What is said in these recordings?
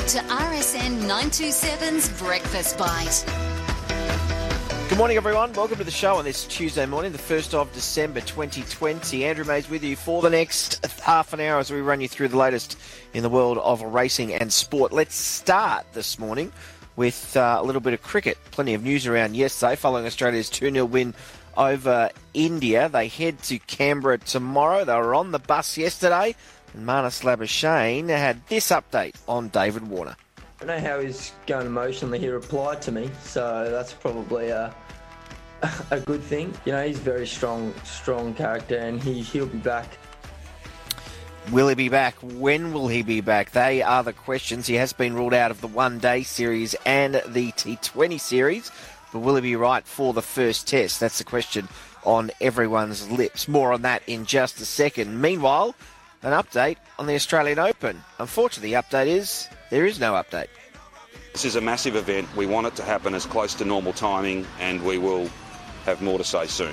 to RSN 927's Breakfast Bite. Good morning, everyone. Welcome to the show on this Tuesday morning, the 1st of December 2020. Andrew Mays with you for the next half an hour as we run you through the latest in the world of racing and sport. Let's start this morning with a little bit of cricket. Plenty of news around yesterday following Australia's 2-0 win over India. They head to Canberra tomorrow. They were on the bus yesterday, and Marnus Labuschagne had this update on David Warner. I don't know how he's going emotionally. He replied to me, so that's probably a good thing. You know, he's a very strong character, and he'll be back. Will he be back? When will he be back? They are the questions. He has been ruled out of the one-day series and the T20 series, but will he be right for the first test? That's the question on everyone's lips. More on that in just a second. Meanwhile, an update on the Australian Open. Unfortunately, the update is there is no update. This is a massive event. We want it to happen as close to normal timing, and we will have more to say soon.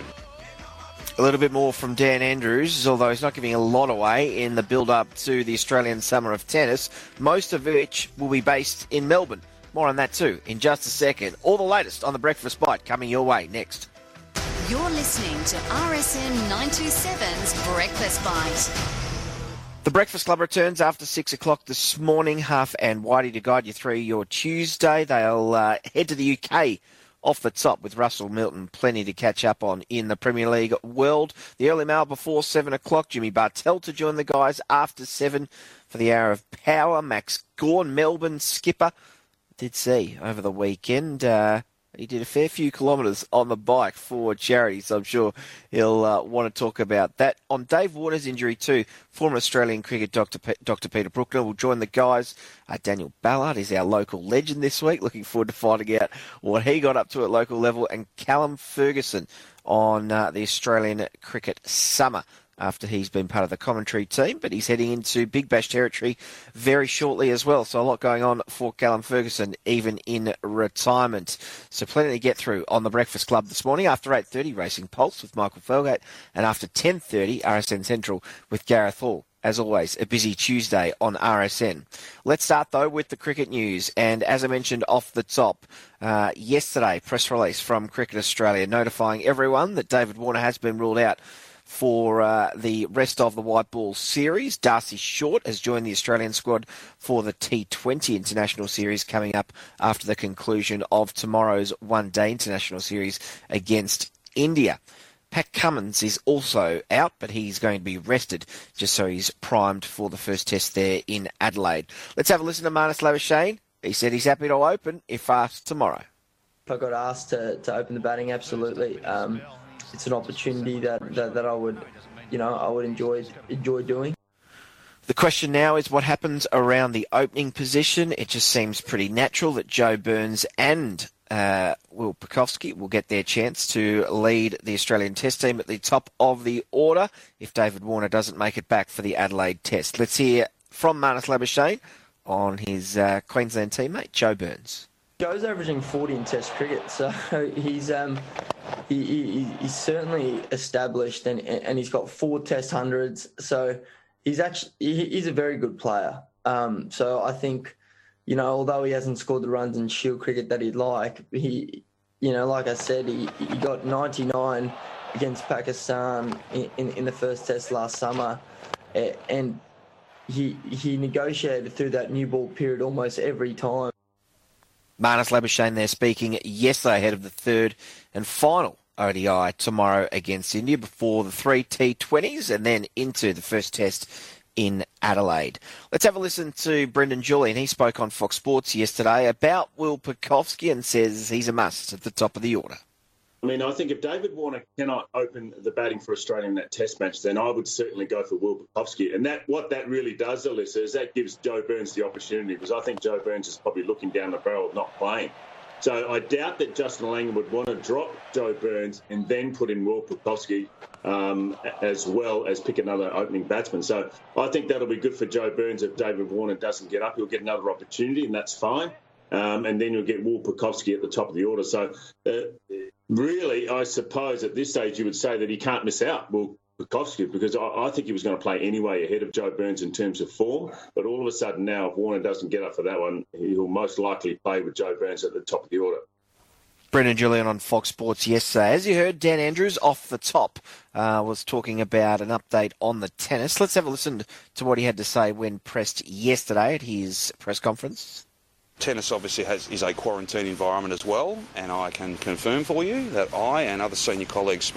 A little bit more from Dan Andrews, although he's not giving a lot away in the build-up to the Australian Summer of Tennis, most of which will be based in Melbourne. More on that too in just a second. All the latest on the Breakfast Bite coming your way next. You're listening to RSN 927's Breakfast Bite. The Breakfast Club returns after 6 o'clock this morning. Huff and Whitey to guide you through your Tuesday. They'll head to the UK off the top with Russell Milton. Plenty to catch up on in the Premier League world. The early mail before 7 o'clock. Jimmy Bartell to join the guys after 7 for the hour of power. Max Gawn, Melbourne skipper. Did see over the weekend. He did a fair few kilometres on the bike for charity, so I'm sure he'll want to talk about that. On Dave Warner's injury too, former Australian cricket Dr. Peter Brookner will join the guys. Daniel Ballard is our local legend this week. Looking forward to finding out what he got up to at local level. And Callum Ferguson on the Australian cricket summer, after he's been part of the commentary team, but he's heading into Big Bash territory very shortly as well. So a lot going on for Callum Ferguson, even in retirement. So plenty to get through on the Breakfast Club this morning. After 8:30, Racing Pulse with Michael Felgate, and after 10:30, RSN Central with Gareth Hall. As always, a busy Tuesday on RSN. Let's start, though, with the cricket news. And as I mentioned off the top, yesterday, press release from Cricket Australia notifying everyone that David Warner has been ruled out for the rest of the White Ball series. Darcy Short has joined the Australian squad for the T20 International Series coming up after the conclusion of tomorrow's one-day International Series against India. Pat Cummins is also out, but he's going to be rested just so he's primed for the first test there in Adelaide. Let's have a listen to Marnus Labuschagne. He said he's happy to open if asked tomorrow. If I got asked to open the batting, absolutely. It's an opportunity that I would, I would enjoy doing. The question now is what happens around the opening position. It just seems pretty natural that Joe Burns and Will Pucovski will get their chance to lead the Australian Test team at the top of the order if David Warner doesn't make it back for the Adelaide Test. Let's hear from Marnus Labuschagne on his Queensland teammate, Joe Burns. Joe's averaging 40 in Test cricket, so he's certainly established, and he's got 4 Test hundreds. So he's a very good player. So I think, although he hasn't scored the runs in Shield cricket that he'd like, like I said, he got 99 against Pakistan in the first Test last summer, and he negotiated through that new ball period almost every time. Marnus Labuschagne there speaking yesterday ahead of the third and final ODI tomorrow against India before the 3 T20s and then into the first test in Adelaide. Let's have a listen to Brendan Julian. He spoke on Fox Sports yesterday about Will Pucovski and says he's a must at the top of the order. I mean, I think if David Warner cannot open the batting for Australia in that Test match, then I would certainly go for Will Pucovski. And what that really does, Alyssa, is that gives Joe Burns the opportunity, because I think Joe Burns is probably looking down the barrel of not playing. So I doubt that Justin Langer would want to drop Joe Burns and then put in Will Pucovski as well as pick another opening batsman. So I think that'll be good for Joe Burns. If David Warner doesn't get up, he'll get another opportunity, and that's fine. And then you'll get Will Pucovski at the top of the order. So really, I suppose at this stage you would say that he can't miss out. Will Bukowski, because I think he was going to play anyway ahead of Joe Burns in terms of form. But all of a sudden now, if Warner doesn't get up for that one, he'll most likely play with Joe Burns at the top of the order. Brendan Julian on Fox Sports yesterday. As you heard, Dan Andrews off the top was talking about an update on the tennis. Let's have a listen to what he had to say when pressed yesterday at his press conference. Tennis obviously is a quarantine environment as well, and I can confirm for you that I and other senior colleagues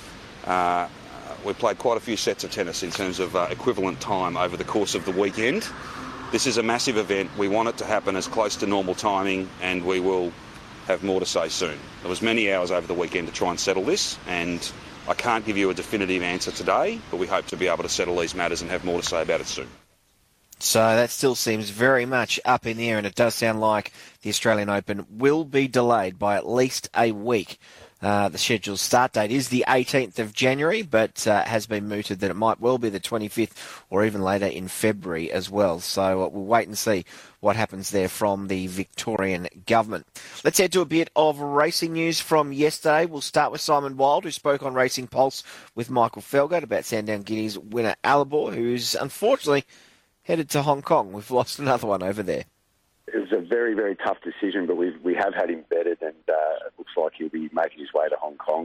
we played quite a few sets of tennis in terms of equivalent time over the course of the weekend. This is a massive event. We want it to happen as close to normal timing, and we will have more to say soon. There was many hours over the weekend to try and settle this, and I can't give you a definitive answer today, but we hope to be able to settle these matters and have more to say about it soon. So that still seems very much up in the air, and it does sound like the Australian Open will be delayed by at least a week. The scheduled start date is the 18th of January, but has been mooted that it might well be the 25th or even later in February as well. So we'll wait and see what happens there from the Victorian government. Let's head to a bit of racing news from yesterday. We'll start with Simon Wild, who spoke on Racing Pulse with Michael Felgate about Sandown Guinea's winner Alibor, who's unfortunately headed to Hong Kong. We've lost another one over there. It was a very, very tough decision, but we have had him vetted, and it looks like he'll be making his way to Hong Kong.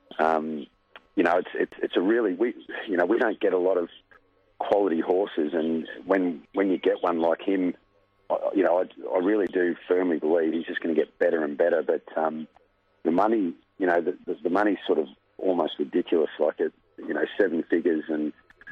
It's a really we don't get a lot of quality horses, and when you get one like him, I really do firmly believe he's just going to get better and better. But the money, the money's sort of almost ridiculous, like seven figures, and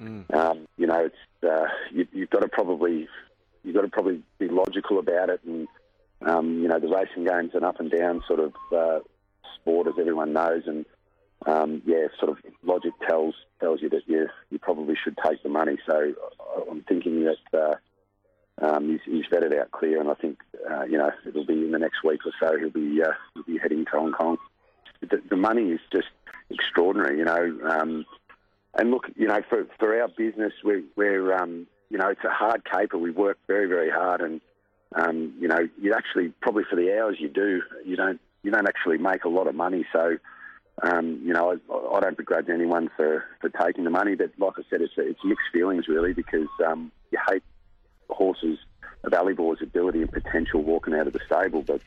you've got to probably be logical about it, and the racing game's an up and down sort of sport, as everyone knows, and sort of logic tells you that you probably should take the money. So I'm thinking that he's vetted out clear, and I think it'll be in the next week or so he'll be heading to Hong Kong. The money is just extraordinary, and look, for our business, we're it's a hard caper. We work very, very hard, and you actually probably for the hours you do, you don't actually make a lot of money. So I don't begrudge anyone for taking the money, but like I said, it's mixed feelings really, because you hate horses of Alibor's ability and potential walking out of the stable, but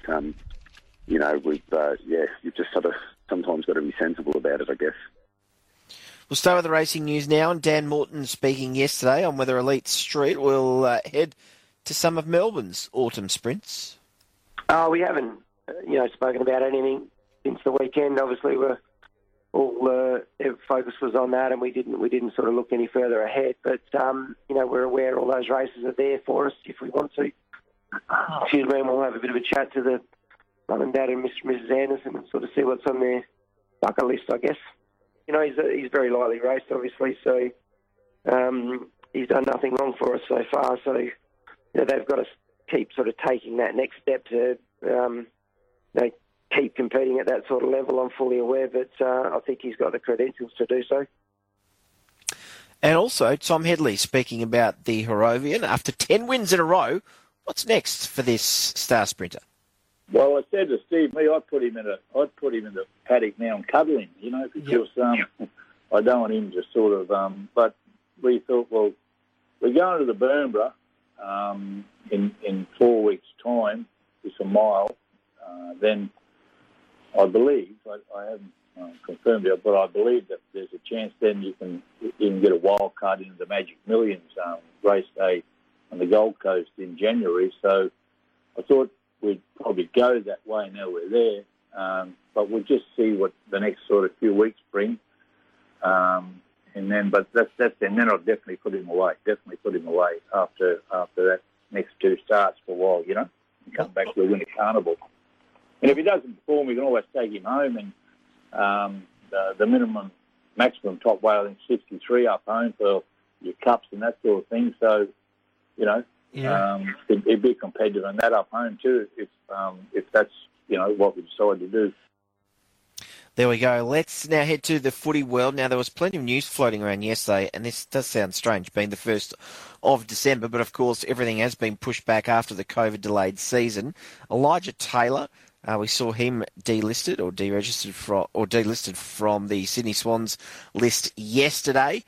you've just sort of sometimes got to be sensible about it, I guess. We'll start with the racing news now, and Dan Morton speaking yesterday on whether Elite Street will head to some of Melbourne's autumn sprints. We haven't, spoken about anything since the weekend. Obviously, focus was on that, and we didn't sort of look any further ahead. But we're aware all those races are there for us if we want to. Excuse me, and we'll have a bit of a chat to the mum and dad and Mrs. Anderson and sort of see what's on their bucket list, I guess. He's very lightly raced, obviously, so he's done nothing wrong for us so far. So they've got to keep sort of taking that next step to keep competing at that sort of level. I'm fully aware, but I think he's got the credentials to do so. And also, Tom Headley speaking about the Harrovian. After 10 wins in a row, what's next for this star sprinter? Well, I said to Steve, I'd put him in the paddock now and cuddle him, because I don't want him to sort of. But we thought, well, we're going to the Burnborough in 4 weeks' time. It's a mile. Then I believe I haven't confirmed it, but I believe that there's a chance then you can get a wild card into the Magic Millions race day on the Gold Coast in January. So I thought we'd probably go that way now we're there, but we'll just see what the next sort of few weeks bring, and then then I'll definitely put him away. After that next two starts for a while, and come back to the Winter Carnival. And if he doesn't perform, we can always take him home, and the maximum top weight, I think 63 up home for your cups and that sort of thing. So, it'd be competitive in that up home too, if that's what we decide to do. There we go. Let's now head to the footy world. Now, there was plenty of news floating around yesterday, and this does sound strange, being the 1st of December, but of course everything has been pushed back after the COVID-delayed season. Elijah Taylor We saw him delisted or delisted from the Sydney Swans list yesterday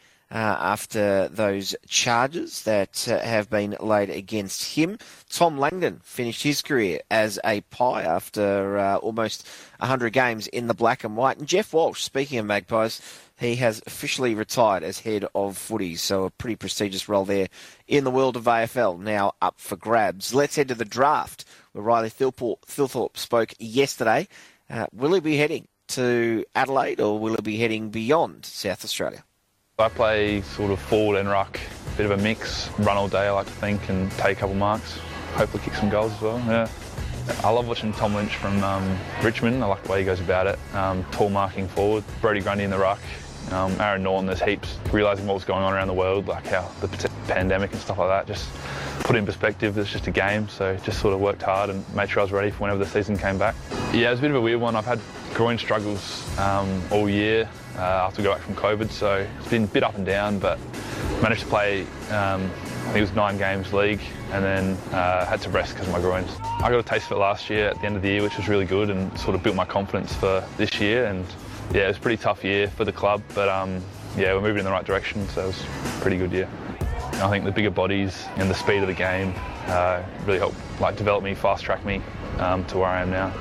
after those charges that have been laid against him. Tom Langdon finished his career as a Pie after almost 100 games in the black and white. And Jeff Walsh, speaking of Magpies, he has officially retired as head of footy, so a pretty prestigious role there in the world of AFL, now up for grabs. Let's head to the draft, where Riley Thilthorpe spoke yesterday. Will he be heading to Adelaide, or will he be heading beyond South Australia? I play sort of forward and ruck, bit of a mix, run all day I like to think, and take a couple marks, hopefully kick some goals as well, yeah. I love watching Tom Lynch from Richmond. I like the way he goes about it. Tall marking forward, Brodie Grundy in the ruck, Aaron Norton, there's heaps. Realising what was going on around the world, like how the pandemic and stuff like that, just put it in perspective. It's just a game, so just sort of worked hard and made sure I was ready for whenever the season came back. Yeah, it was a bit of a weird one. I've had groin struggles all year after I got back from COVID, so it's been a bit up and down, but managed to play, I think it was 9 games league, and then had to rest because of my groins. I got a taste of it last year at the end of the year, which was really good and sort of built my confidence for this year. And yeah, it was a pretty tough year for the club, but yeah, we're moving in the right direction, so it was a pretty good year. I think the bigger bodies and the speed of the game really helped develop me, fast-track me to where I am now.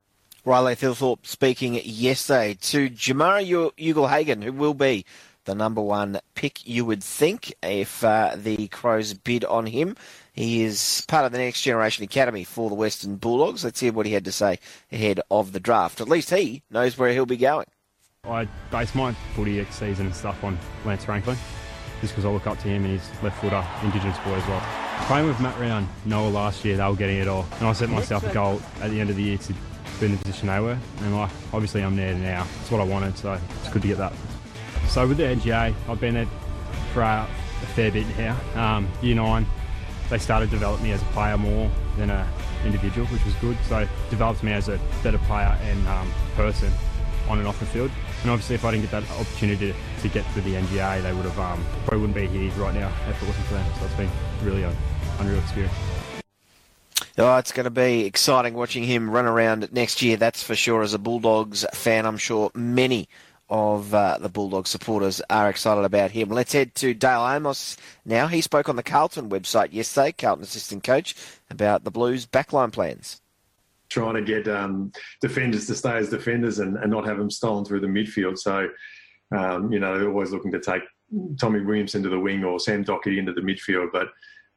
Riley Thilthorpe speaking yesterday to Jamarra Ugle-Hagan, who will be the number 1 pick, you would think, if the Crows bid on him. He is part of the Next Generation Academy for the Western Bulldogs. Let's hear what he had to say ahead of the draft. At least he knows where he'll be going. I base my footy season and stuff on Lance Franklin, just because I look up to him and he's left footer, Indigenous boy as well. Playing with Matt Ryan, Noah last year, they were getting it all. And I set myself a goal at the end of the year to be in the position they were. And obviously I'm there now. It's what I wanted, so it's good to get that. So with the NGA, I've been there for a fair bit now. Year 9, they started to develop me as a player more than an individual, which was good. So it developed me as a better player and person on and off the field. And obviously if I didn't get that opportunity to get through the NGA, they would have probably wouldn't be here right now if it wasn't for them. So it's been really an unreal experience. Oh, it's going to be exciting watching him run around next year, that's for sure. As a Bulldogs fan, I'm sure many of the Bulldogs supporters are excited about him. Let's head to Dale Amos now. He spoke on the Carlton website yesterday, Carlton assistant coach, about the Blues' backline plans. Trying to get defenders to stay as defenders and not have them stolen through the midfield. So, they're always looking to take Tommy Williamson to the wing or Sam Docherty into the midfield. But,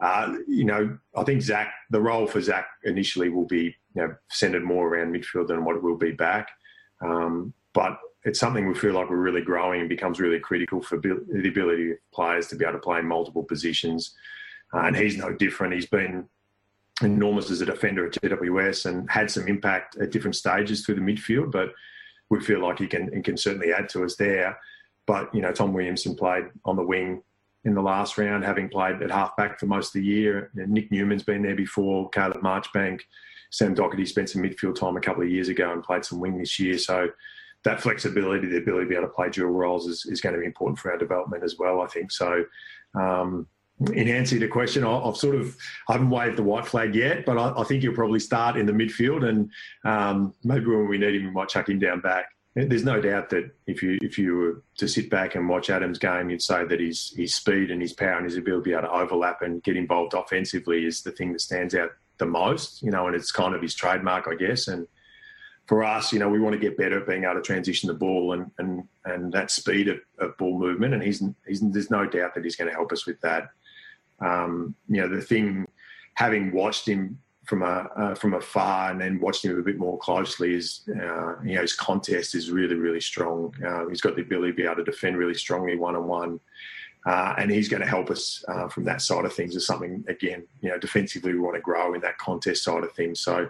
I think the role for Zach initially will be centred more around midfield than what it will be back. But it's something we feel like we're really growing and becomes really critical for the ability of players to be able to play in multiple positions. And he's no different. He's been enormous as a defender at GWS and had some impact at different stages through the midfield, but we feel like he can certainly add to us there. But, Tom Williamson played on the wing in the last round, having played at half-back for most of the year. Nick Newman's been there before, Caleb Marchbank. Sam Docherty spent some midfield time a couple of years ago and played some wing this year. So that flexibility, the ability to be able to play dual roles is going to be important for our development as well, I think. So in answer to the question, I haven't waved the white flag yet, but I think he'll probably start in the midfield, and maybe when we need him, we might chuck him down back. There's no doubt that if you were to sit back and watch Adam's game, you'd say that his speed and his power and his ability to be able to overlap and get involved offensively is the thing that stands out the most, and it's kind of his trademark, I guess. And for us, we want to get better at being able to transition the ball and that speed of ball movement, and there's no doubt that he's going to help us with that. The thing, having watched him from afar and then watched him a bit more closely, is his contest is really, really strong. He's got the ability to be able to defend really strongly one-on-one, and he's going to help us from that side of things. Is something, again, defensively we want to grow in that contest side of things. So,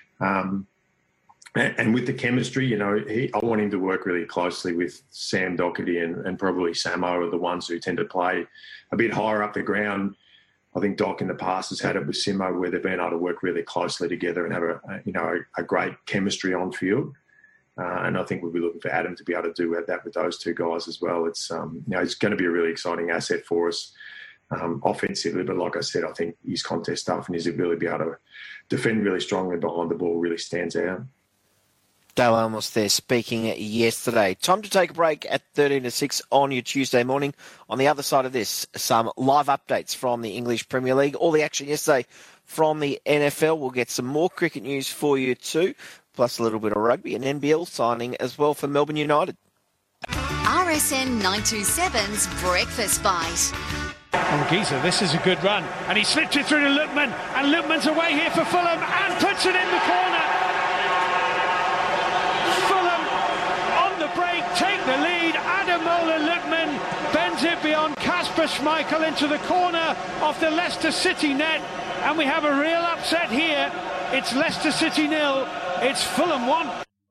and with the chemistry, I want him to work really closely with Sam Docherty and probably Samo are the ones who tend to play a bit higher up the ground. I think Doc in the past has had it with Simo where they've been able to work really closely together and have a great chemistry on field. And I think we'll be looking for Adam to be able to do that with those two guys as well. It's it's going to be a really exciting asset for us. offensively. But like I said, I think his contest stuff and his ability to be able to defend really strongly behind the ball really stands out. Dale Elmos there speaking yesterday. Time to take a break at 13-6 on your Tuesday morning. On the other side of this, some live updates from the English Premier League. All the action yesterday from the NFL. We'll get some more cricket news for you too, plus a little bit of rugby and NBL signing as well for Melbourne United. RSN 927's Breakfast Bite. Oh, Giza, this is a good run. And he slipped it through to Lookman. And Lookman's away here for Fulham and puts it in the corner. Break, take the lead. Ademola Lookman bends it beyond Kasper Schmeichel into the corner of the Leicester City net, and we have a real upset here. It's Leicester City 0, it's Fulham 1.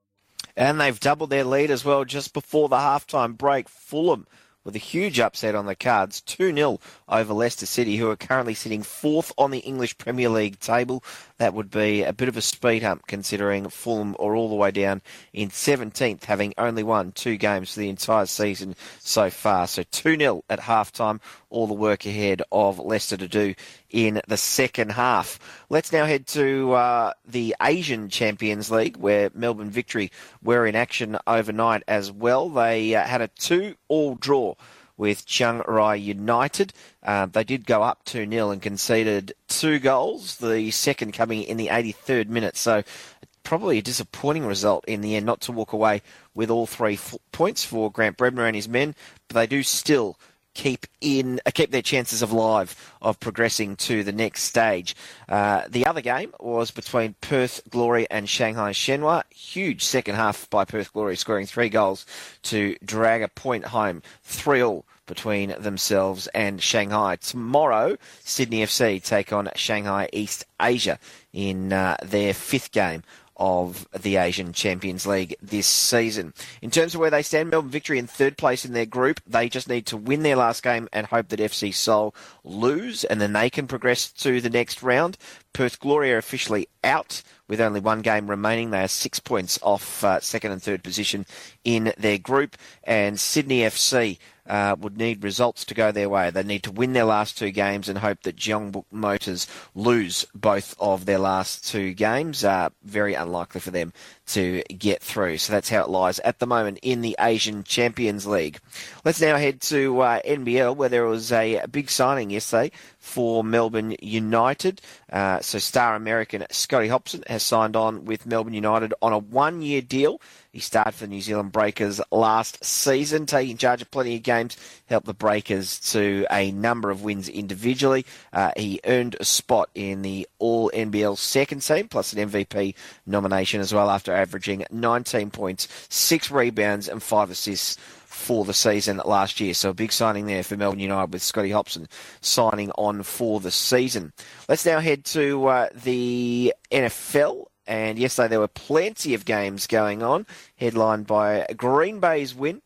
And they've doubled their lead as well just before the halftime break. Fulham with a huge upset on the cards, 2-0 over Leicester City, who are currently sitting fourth on the English Premier League table. That would be a bit of a speed hump considering Fulham are all the way down in 17th, having only won 2 games for the entire season so far. So 2-0 at halftime, all the work ahead of Leicester to do in the second half. Let's now head to the Asian Champions League, where Melbourne Victory were in action overnight as well. They had a 2-2 draw with Chiang Rai United. They did go up 2-0 and conceded 2 goals, the second coming in the 83rd minute. So probably a disappointing result in the end, not to walk away with all 3 points for Grant Brebner and his men, but they do still keep their chances alive of progressing to the next stage. The other game was between Perth Glory and Shanghai Shenhua. Huge second half by Perth Glory, scoring 3 goals to drag a point home, 3-3 between themselves and Shanghai. Tomorrow, Sydney FC take on Shanghai East Asia in their 5th game of the Asian Champions League this season. In terms of where they stand, Melbourne Victory in 3rd place in their group. They just need to win their last game and hope that FC Seoul lose, and then they can progress to the next round. Perth Glory are officially out with only 1 game remaining. They are 6 points off 2nd and 3rd position in their group, and Sydney FC would need results to go their way. They need to win their last 2 games and hope that Jeonbuk Motors lose both of their last 2 games. Very unlikely for them to get through. So that's how it lies at the moment in the Asian Champions League. Let's now head to NBL, where there was a big signing yesterday for Melbourne United. So star American Scotty Hopson has signed on with Melbourne United on a 1-year deal. He started for the New Zealand Breakers last season, taking charge of plenty of games, helped the Breakers to a number of wins individually. He earned a spot in the All-NBL second team, plus an MVP nomination as well, after averaging 19 points, 6 rebounds and 5 assists for the season last year. So a big signing there for Melbourne United with Scotty Hopson signing on for the season. Let's now head to the NFL. And yesterday there were plenty of games going on, headlined by Green Bay's win.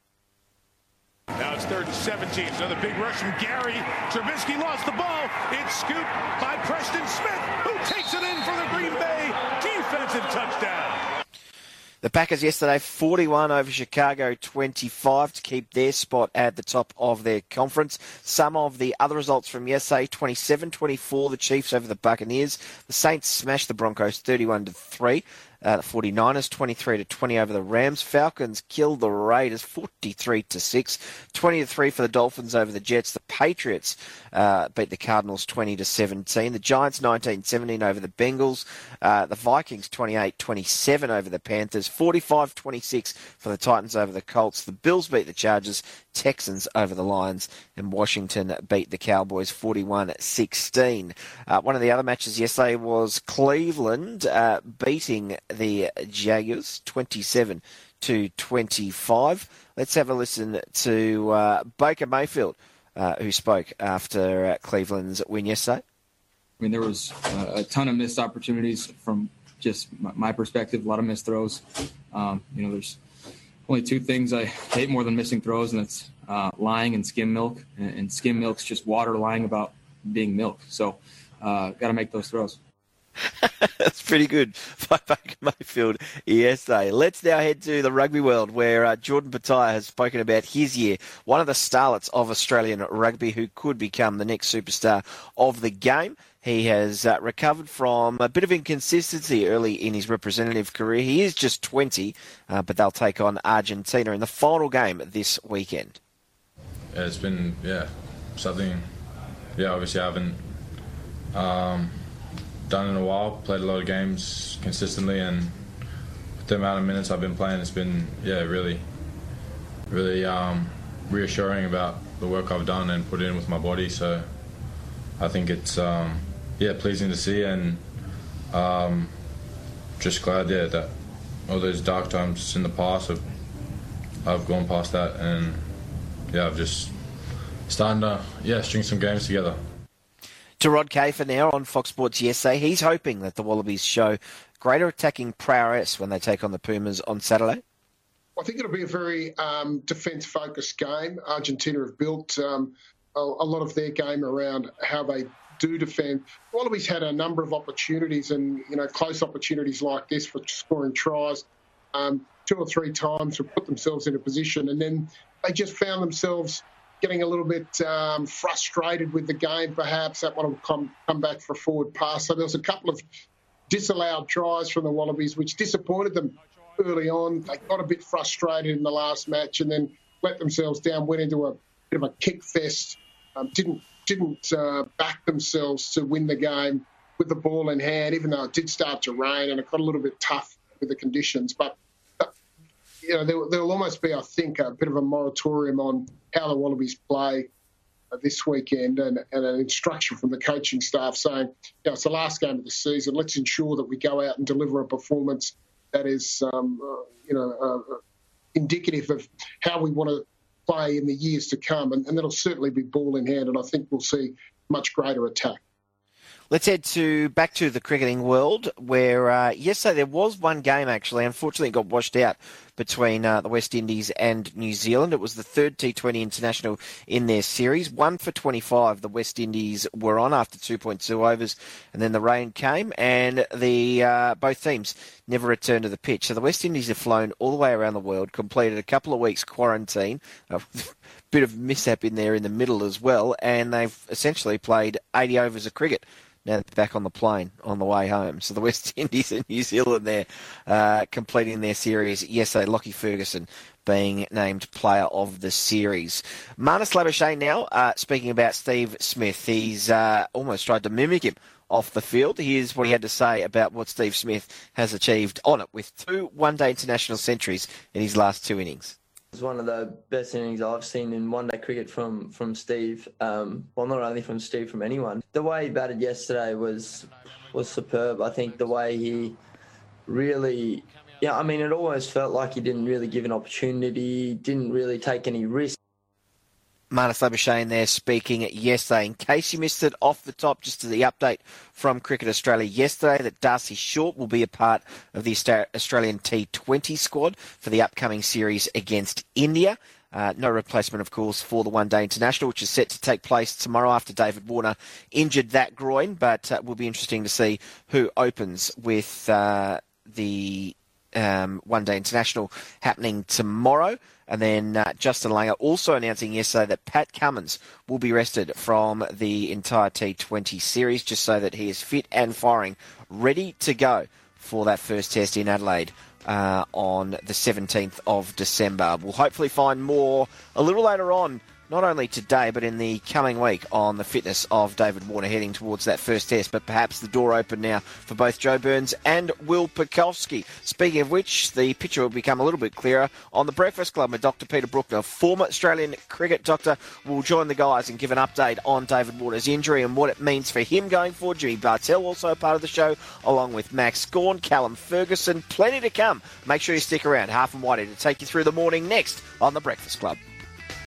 Now it's 3rd and 17. Another big rush from Gary. Trubisky lost the ball. It's scooped by Preston Smith, who takes it in for the Green Bay defensive touchdown. The Packers yesterday 41 over Chicago 25 to keep their spot at the top of their conference. Some of the other results from yesterday: 27-24 the Chiefs over the Buccaneers. The Saints smashed the Broncos 31-3. The 49ers 23-20 over the Rams. Falcons killed the Raiders 43-6. 20-3 for the Dolphins over the Jets. The Patriots beat the Cardinals 20-17. The Giants 19-17 over the Bengals. The Vikings 28-27 over the Panthers. 45-26 for the Titans over the Colts. The Bills beat the Chargers. Texans over the Lions, and Washington beat the Cowboys 41-16. One of the other matches yesterday was Cleveland beating the Jaguars 27-25. Let's have a listen to Baker Mayfield, who spoke after Cleveland's win yesterday. I mean, there was a ton of missed opportunities from just my perspective, a lot of missed throws. There's only 2 things I hate more than missing throws, and that's lying and skim milk. And skim milk's just water lying about being milk. So got to make those throws. That's pretty good by Baker Mayfield yesterday. Let's now head to the rugby world where Jordan Petaia has spoken about his year, one of the starlets of Australian rugby who could become the next superstar of the game. He has recovered from a bit of inconsistency early in his representative career. He is just 20, but they'll take on Argentina in the final game this weekend. Yeah, it's been, something, obviously I haven't done in a while. Played a lot of games consistently, and with the amount of minutes I've been playing, it's been, really reassuring about the work I've done and put in with my body. So I think it's, pleasing to see, and just glad, that all those dark times in the past, I've gone past that, and I've just starting to string some games together. To Rod Kafer now on Fox Sports yesterday. He's hoping that the Wallabies show greater attacking prowess when they take on the Pumas on Saturday. I think it'll be a very defence-focused game. Argentina have built a lot of their game around how they do defend. Wallabies had a number of opportunities, and close opportunities like this for scoring tries 2 or 3 times to put themselves in a position, and then they just found themselves getting a little bit frustrated with the game, perhaps. That one will come back for a forward pass. So there was a couple of disallowed tries from the Wallabies, which disappointed them early on. They got a bit frustrated in the last match and then let themselves down, went into a bit of a kick fest, didn't back themselves to win the game with the ball in hand, even though it did start to rain and it got a little bit tough with the conditions. But there'll almost be, I think, a bit of a moratorium on how the Wallabies play this weekend, and an instruction from the coaching staff saying, it's the last game of the season. Let's ensure that we go out and deliver a performance that is, indicative of how we want to play in the years to come. And that'll certainly be ball in hand, and I think we'll see much greater attack. Let's head back to the cricketing world, where yesterday there was one game, actually. Unfortunately, it got washed out between the West Indies and New Zealand. It was the third T20 international in their series. 1 for 25 the West Indies were on after 2.2 overs, and then the rain came, and both teams never returned to the pitch. So the West Indies have flown all the way around the world, completed a couple of weeks quarantine, a bit of mishap in there in the middle as well, and they've essentially played 80 overs of cricket. Now they're back on the plane on the way home. So the West Indies and New Zealand there completing their series yesterday. Lockie Ferguson being named player of the series. Marnus Labuschagne now speaking about Steve Smith. He's almost tried to mimic him off the field. Here's what he had to say about what Steve Smith has achieved on it with 2 one-day international centuries in his last 2 innings. It was one of the best innings I've seen in one-day cricket from Steve. Well, not only from Steve, from anyone. The way he batted yesterday was superb. I think the way he really, it almost felt like he didn't really give an opportunity, didn't really take any risks. Marnus Labuschagne there speaking yesterday. In case you missed it off the top, just to the update from Cricket Australia yesterday, that Darcy Short will be a part of the Australian T20 squad for the upcoming series against India. No replacement, of course, for the one-day international, which is set to take place tomorrow after David Warner injured that groin. But it will be interesting to see who opens with the one-day international happening tomorrow. And then Justin Langer also announcing yesterday that Pat Cummins will be rested from the entire T20 series, just so that he is fit and firing, ready to go for that first test in Adelaide on the 17th of December. We'll hopefully find more a little later on, not only today, but in the coming week, on the fitness of David Warner heading towards that first test. But perhaps the door open now for both Joe Burns and Will Pucovski. Speaking of which, the picture will become a little bit clearer on the Breakfast Club with Dr. Peter Brookner, former Australian cricket doctor, will join the guys and give an update on David Warner's injury and what it means for him going forward. Jimmy Bartell also a part of the show, along with Max Gawn, Callum Ferguson. Plenty to come. Make sure you stick around, Half and Whitey, to take you through the morning next on the Breakfast Club.